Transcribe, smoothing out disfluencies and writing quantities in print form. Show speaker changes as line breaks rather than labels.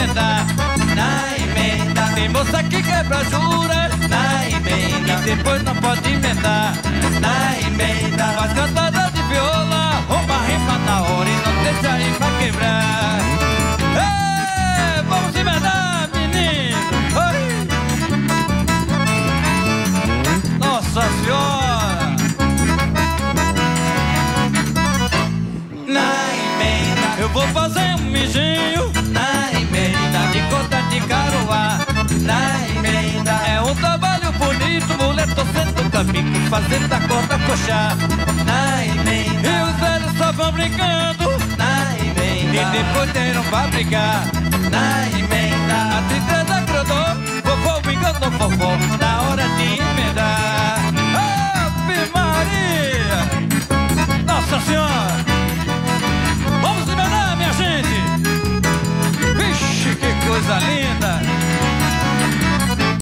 emendar.
Na emenda,
Tem moça que quebra juras,
na emenda,
e depois não pode emendar.
na emenda,
Faz cantada de viola, rouba rima na hora e não deixa aí pra quebrar. Ei, vamos emendar, menino! Oi. Nossa Senhora!
na emenda,
Eu vou fazer um mijinho
na emenda,
de conta de caruá.
na emenda,
É um trabalho bonito, mulher torcendo o caminho, fazendo a corda coxar.
na
E
emenda,
os velhos só vão brincando,
na
e
emenda,
depois tem não vai brigar.
na emenda,
A tristeza grudou, vovô me enganou, vovó. Na